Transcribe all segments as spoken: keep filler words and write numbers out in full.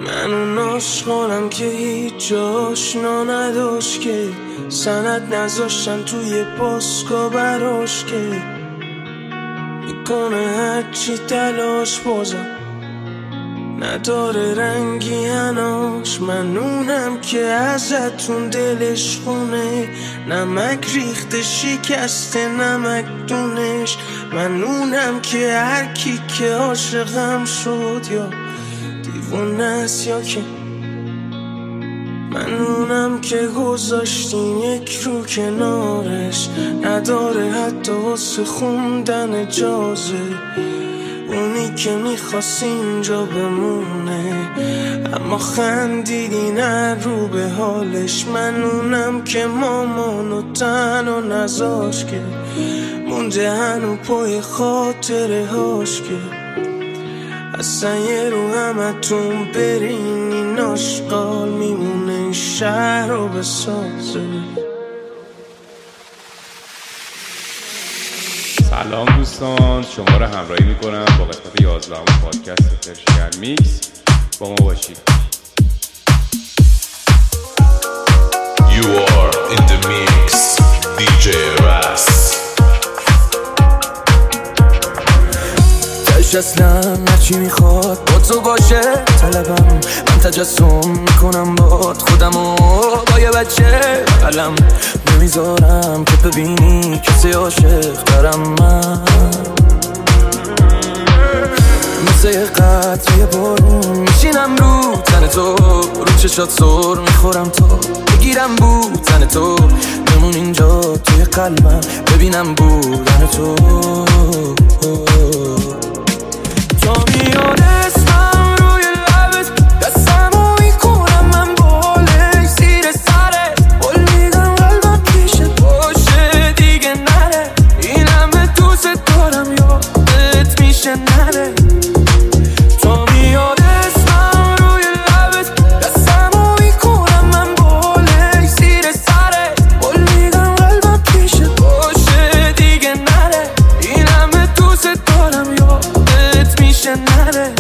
من اون عاشقانم که هیچ آشنا نداشت، که سند نذاشتن توی پاسکا براش، که میکنه هرچی تلاش بازم نداره رنگی هناش. من اونم که ازتون دلش خونه، نمک ریخته شکسته نمک دونش. من اونم که هر کی که عاشقم شد یا دیوونه است یا که من اونم که گذاشتیم یک رو کنارش، نداره حتی واسه خوندن اجازه. اونی که میخواست اینجا بمونه اما خندیدین رو به حالش. من اونم که مامانو تنها نذاش، که مونده هنو پای خاطره هاش، که اصلا یه رو همتون برین این آشقال میمونه این شهر رو بسازه. سلام دوستان، شما رو همراهی میکنم با قسمت یازدهم پادکست پرشین میکس. با ما باشید. You are in the mix دی جی Ras. تش اصلا هرچی میخواد با تو باشه طلبم، من تجسم میکنم باد خودم و با یه بچه قلم نمیذارم که ببینی کسی عاشق دارم. من مثل یه قطره بارون میشینم رو تن تو، رو چشات سر میخورم تا بگیرم بودن تو، بمون اینجا توی قلبم ببینم بودن تو. تا میاد اسمم روی لبت دستمو میکنم من بالش زیر سرت، قول میدم قلبم پیشت باشه دیگه نره. این همه دوست دارم یادت میشه نره. تا میاد اسمم روی لبت دستمو میکنم من بالش زیر سرت، قول میدم قلبم پیشت باشه دیگه نره. این همه دوست دارم یادت میشه نره.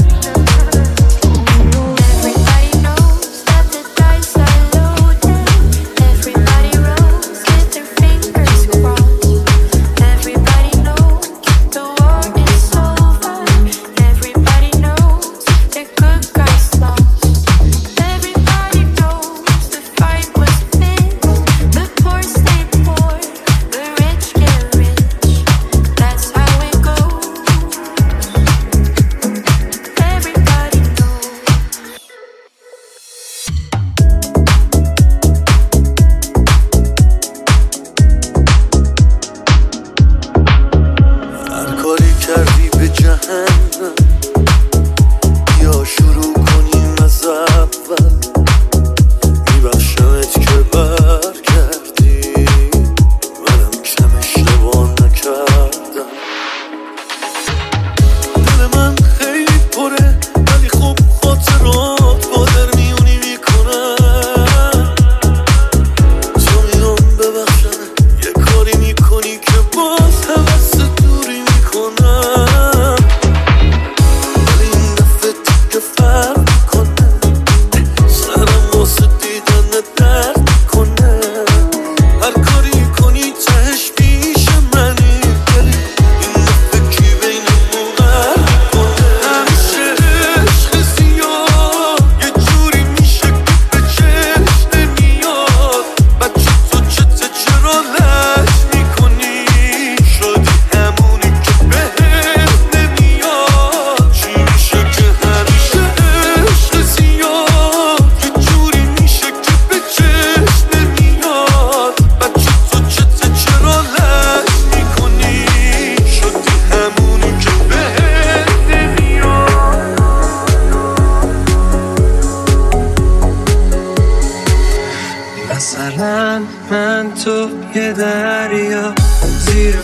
من تو یه دریا زیر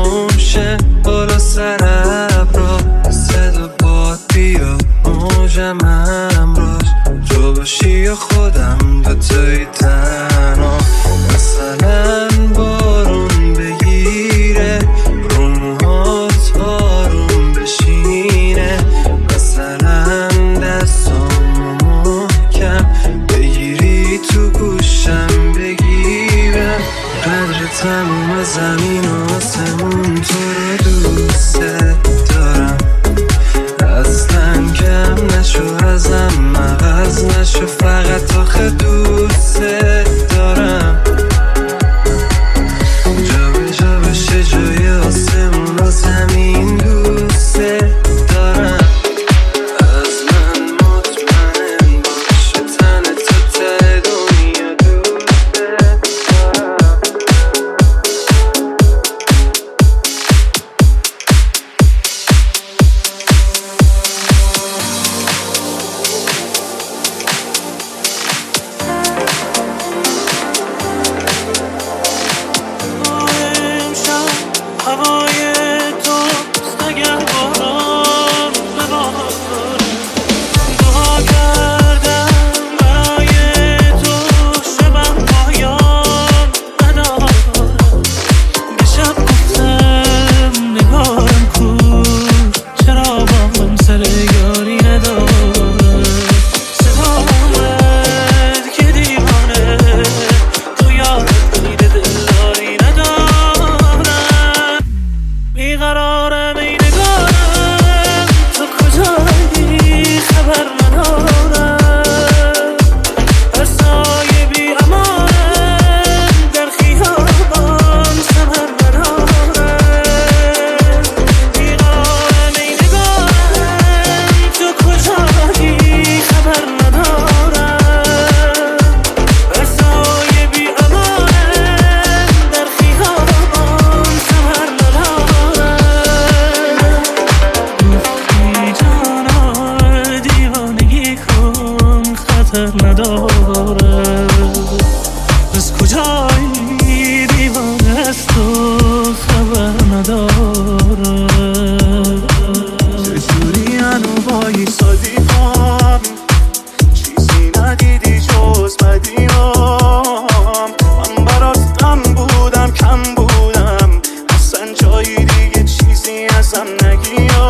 پمشه بالا سر ابرا، صدا باد بیا موجم همراش، تو باشی یا خودم دوتایی تنها. مثلا بارون بگیره رو موهات آروم بشینه، مثلا دستام خاطر نداره. از کجایی دیوانه از تو خبر نداره. چجوری هنو بایی سادی هم چیزی ندیدی جز بدیام. من برات غم بودم کم بودم اصلا جایی دیگه چیزی ازم نگیا.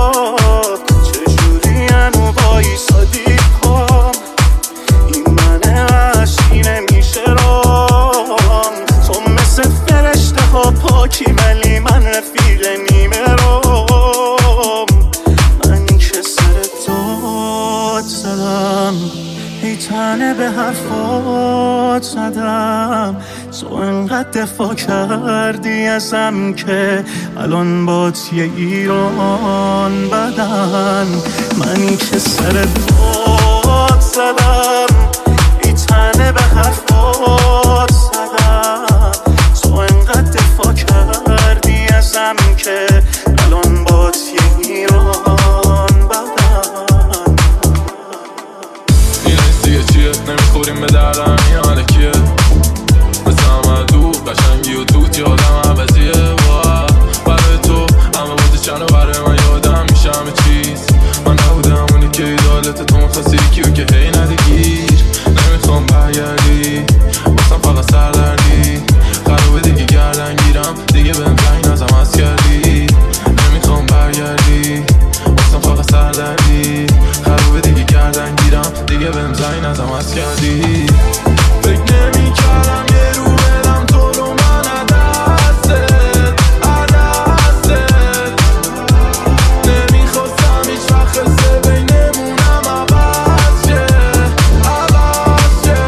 چجوری هنو بایی سادی هم این من عشقی نمیشه رام. تو مثل فرشته ها پاکی ولی من رفیق نیمه رام. من که سر داد زدم ای تنه به حرفات زدم. تو انقدر دفاع کردی ازم که الان بات یه ایران بدن. منی که سر داد زدم ای تنه به حرفات زدم. تو انقدر دفاع کردی ازم که الان بات یه ایران بدن. این دیگه چیه نمیخوریم به دردم این حاله کیه مثل همه دو قشنگی و توت یادم عوضیه. برای تو همه بوده چند و برای من یادم میشه همه چیز. من نبودم اونی که ایدالت تو مخواستی کیو که هی ندگیر. نمیخوام برگردی واسم فقط سردردی. قراره دیگه گردن گیرم دیگه بهم زنگ نزم از کردی. نمیخوام برگردی واسم فقط سردردی. قراره دیگه گردن گیرم دیگه بهم زنگ نزم از کردی. فکر نمی کردم یه رو بدم تو رو من عدستت عدستت. نمیخواستم هیچ وقت قصه بینمونم عوض شه عوض شه.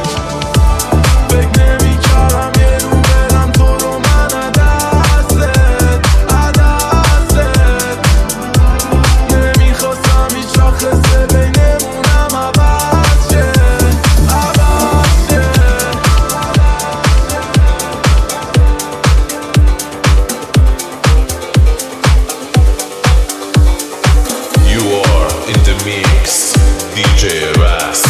فکر نمی کردم یه رو بدم تو رو من عدستت عدستت. نمیخواستم هیچ وقت قصه بینمونم عوض شه عوض شه. You are in the mix, دی جی Ras.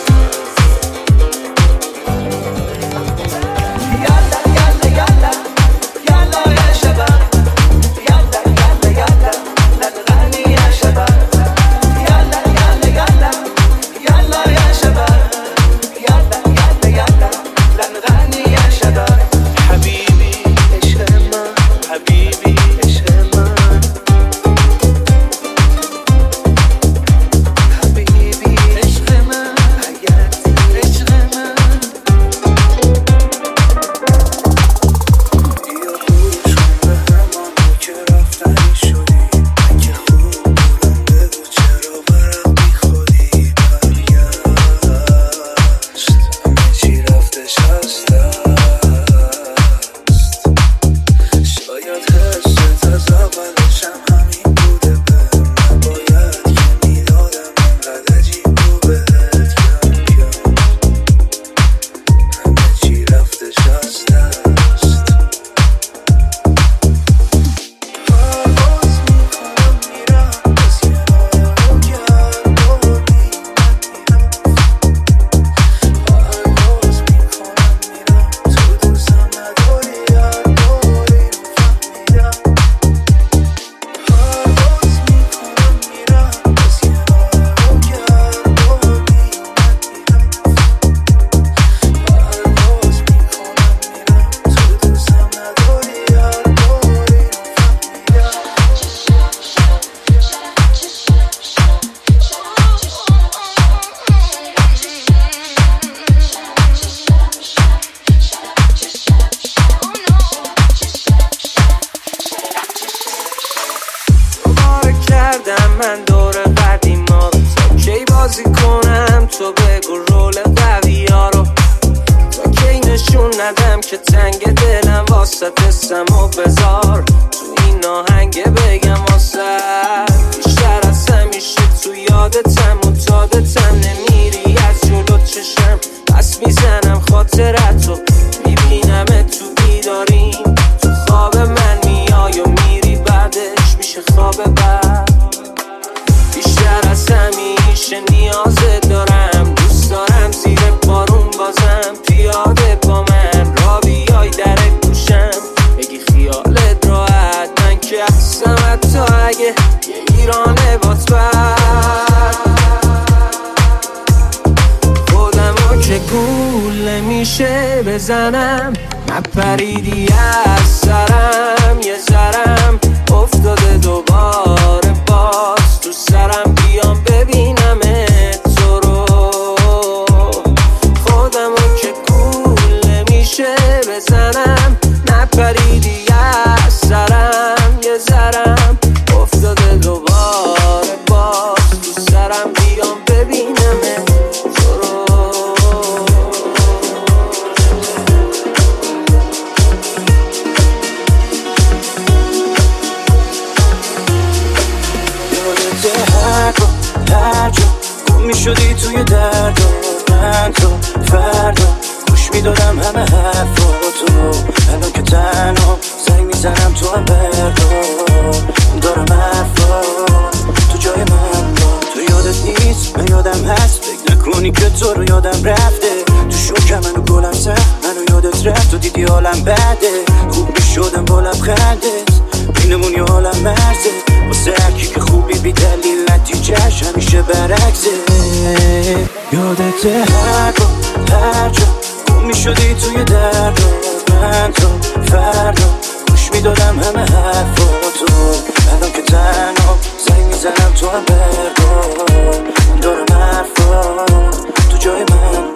من دور قدیما رو تا کی بازی کنم تو بگو رول قوی ها رو. تا کی نشون ندم که تنگ دلم واسه دستم و بذار تو این آهنگ بگم واسه بیشتر از همیشه تو یادتم و تادتم نمیری از جلو چشم. پس میزنم خاطرت رو میبینم تو بیداریم تو خواب من میای و میری بعدش میشه خواب بعد. بیشتر از همیشه نیازت دارم دوست اگه یه ایران باتبر خودمو که گول نمیشه بزنم نپریدی از سرم یه ذرم افتاده دوباره باز تو سرم بیام ببینم تو رو خودمو که گول نمیشه بزنم نپریدی از سرم یه ذرم افتاده دوباره باز تو سرم بیام ببینم تو رو هر جا گم میشدی توی درد و من تو فردا گوش میدادم همه حرفاتو الان که تنها زنگ میزنم تو هم بردار دارم حرفات تو جای من با تو یادت نیست من یادم هست فکر نکنی که تو رو یادم رفته تو شوکم منو گلم سخت منو یادت رفت و دیدی حالم بده خوب میشدم با لبخندت بینمون یه حالم مرزه واسه هرکی که خوبی بی دلیل نتیجهش همیشه برعکسه یادت هر با هر جا گم میشدی توی درد و من تو فردا گوش میدادم همه حرفاتو الان که تنها زنگ میزنم تو هم بردار دارم حرفات تو جای من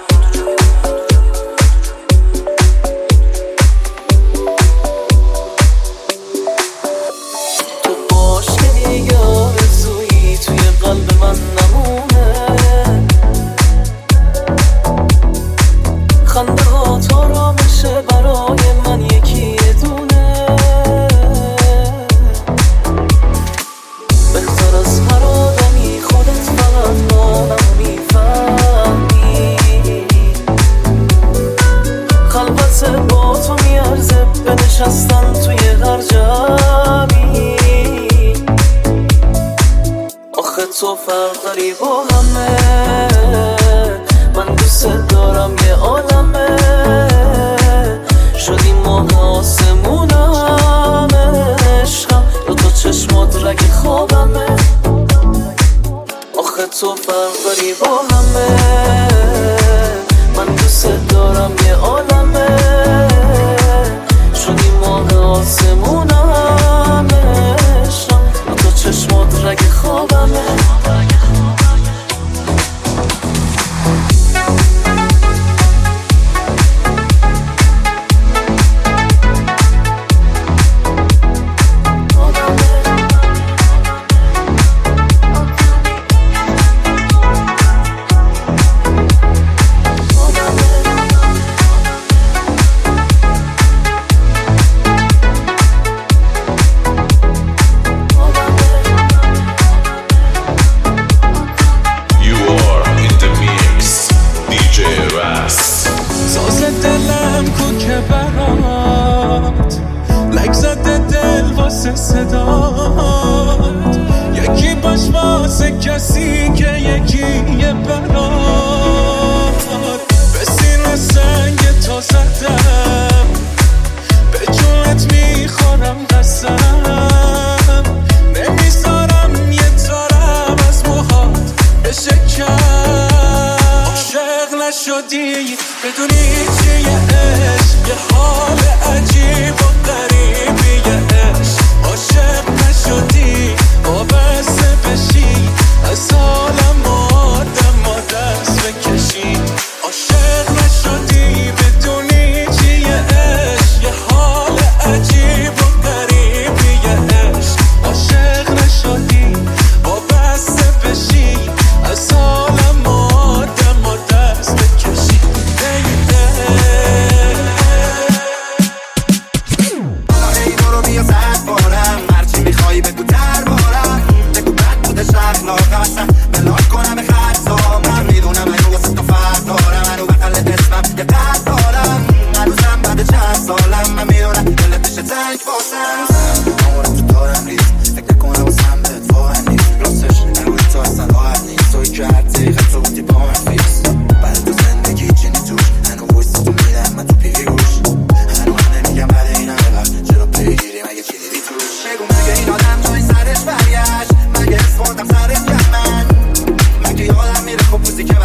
قلب من نمونه خنده ها تا را بشه برای من یکی دونه بهتر از هر آدمی خودت فقط مانم میفهمی خلوت با تو میارزه بنشستن توی هر جمعی تو فرق داری با همه من دوست دارم یه عالمه شدی ماه آسمونم عشقم دو تا چشمات رگ خوابمه آخه تو فرق داری با همه من دوست دارم یه عالمه شدی ماه آسمونم عشقم دو تا چشمات رگ خوابمه صدات یکی باش واسه کسی که یکی یه برات به سینه سنگ تو زدم به جونت میخورم قسم نمیذارم یه تارم از موهات بشکم عاشق نشدی بدونی چیه عشق یه حال عجیب و غریبیه عشق عاشق نشدی وابسته بشی از عالم آدم و دست بکشی عاشق نشدی بدونی چیه عشق یه حال عجیب و غریبیه عشق عاشق نشدی وابسته بشی از عالم آدم و دست بکشی پوزی که